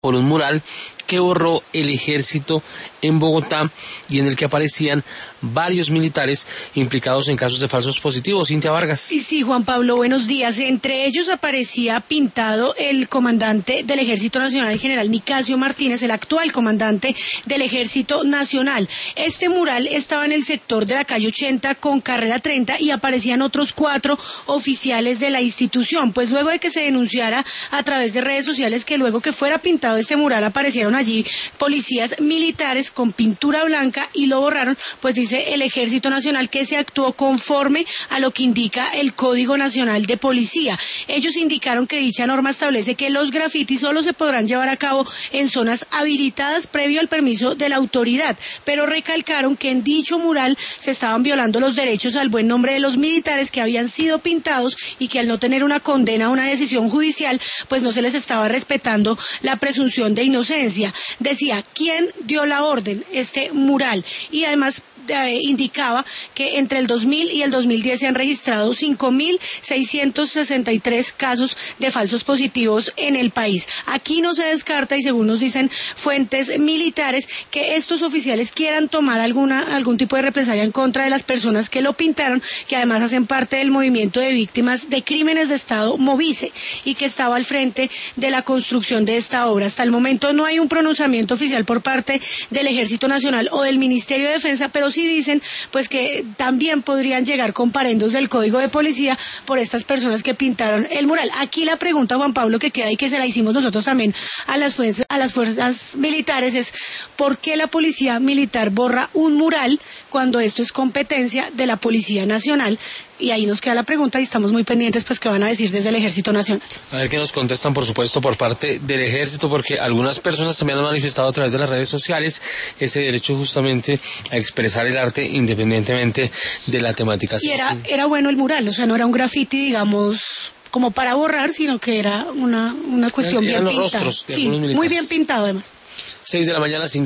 por un mural que borró el ejército en Bogotá y en el que aparecían varios militares implicados en casos de falsos positivos. Cintia Vargas. Y sí, Juan Pablo, buenos días. Entre ellos aparecía pintado el comandante del Ejército Nacional, el general Nicasio Martínez, el actual comandante del Ejército Nacional. Este mural estaba en el sector de la calle 80 con carrera 30 y aparecían otros 4 oficiales de la institución. Pues luego de que se denunciara a través de redes sociales que luego que fuera pintado este mural aparecieron allí policías militares con pintura blanca y lo borraron, pues dice el Ejército Nacional que se actuó conforme a lo que indica el Código Nacional de Policía. Ellos indicaron que dicha norma establece que los grafitis solo se podrán llevar a cabo en zonas habilitadas previo al permiso de la autoridad, pero recalcaron que en dicho mural se estaban violando los derechos al buen nombre de los militares que habían sido pintados y que al no tener una condena o una decisión judicial, pues no se les estaba respetando la presunción de inocencia. Decía, ¿quién dio la orden? Este mural. Y además indicaba que entre el 2000 y el 2010 se han registrado 5.663 casos de falsos positivos en el país. Aquí no se descarta, y según nos dicen fuentes militares, que estos oficiales quieran tomar algún tipo de represalia en contra de las personas que lo pintaron, que además hacen parte del movimiento de víctimas de crímenes de Estado Movice y que estaba al frente de la construcción de esta obra. Hasta el momento no hay un pronunciamiento oficial por parte del Ejército Nacional o del Ministerio de Defensa, pero sí dicen pues que también podrían llegar comparendos del Código de Policía por estas personas que pintaron el mural. Aquí la pregunta, Juan Pablo, que queda y que se la hicimos nosotros también a las fuerzas militares es ¿por qué la Policía Militar borra un mural cuando esto es competencia de la Policía Nacional? Y ahí nos queda la pregunta y estamos muy pendientes pues qué van a decir desde el Ejército Nacional. A ver qué nos contestan, por supuesto, por parte del Ejército, porque algunas personas también han manifestado a través de las redes sociales ese derecho justamente a expresar el arte independientemente de la temática. Y era bueno el mural, o sea, no era un graffiti, digamos, como para borrar, sino que era una cuestión bien pintada. Rostros de sí, muy bien pintado además. 6 de la mañana.